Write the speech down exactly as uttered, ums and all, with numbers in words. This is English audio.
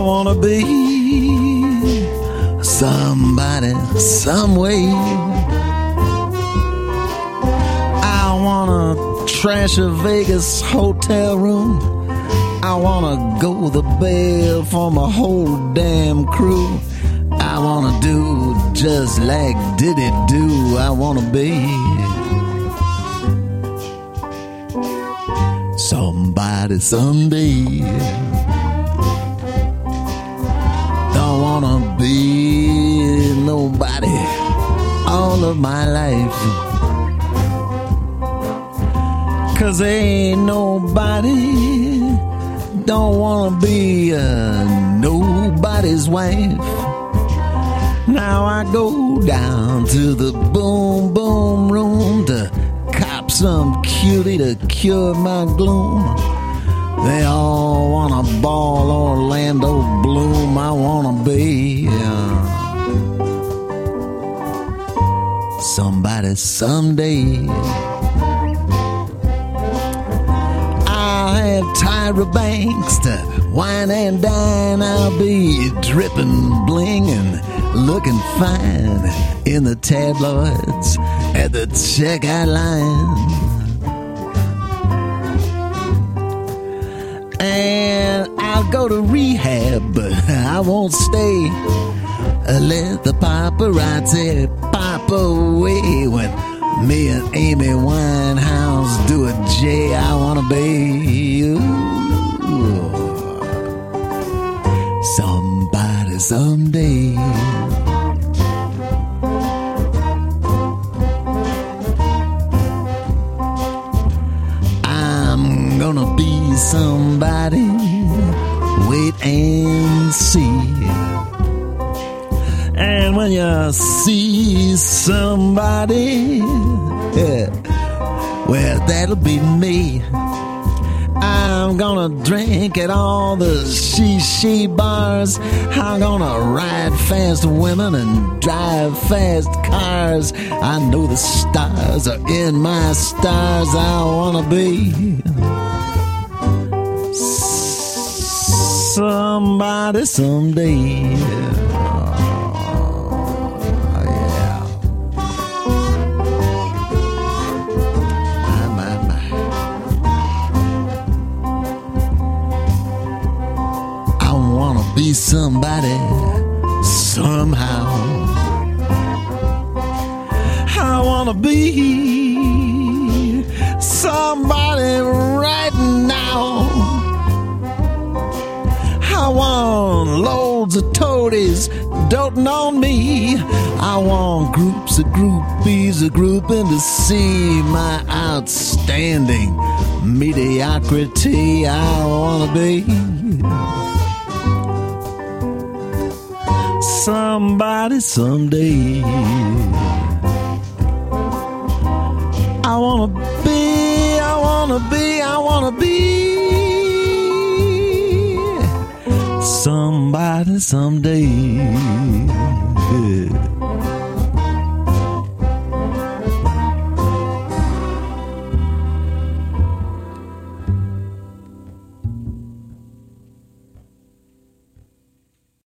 wanna be somebody, some way. I wanna trash a Vegas hotel room. I wanna go the bail for my whole damn crew. I wanna do just like Diddy do. I wanna be somebody someday. Don't wanna be nobody all of my life, 'cause ain't nobody. Don't wanna be uh, nobody's wife. Now I go down to the boom boom room to cop some cutie to cure my gloom. They all wanna ball Orlando Bloom. I wanna be uh, somebody someday. I'll have Tyra Banks to wine and dine. I'll be dripping bling and looking fine in the tabloids at the checkout line. And I'll go to rehab, but I won't stay. Let the paparazzi pop away when me and Amy Winehouse do a J. I wanna be ooh, somebody someday. I'm gonna be somebody, wait and see. And when you see somebody, yeah, well, that'll be me. I'm gonna drink at all the she-she bars. I'm gonna ride fast women and drive fast cars. I know the stars are in my stars. I wanna be somebody someday. Be somebody somehow. I wanna be somebody right now. I want loads of toadies doting on me. I want groups of groupies a grouping to see my outstanding mediocrity. I wanna be somebody someday. I wanna be, I wanna be, I wanna be somebody someday. Yeah.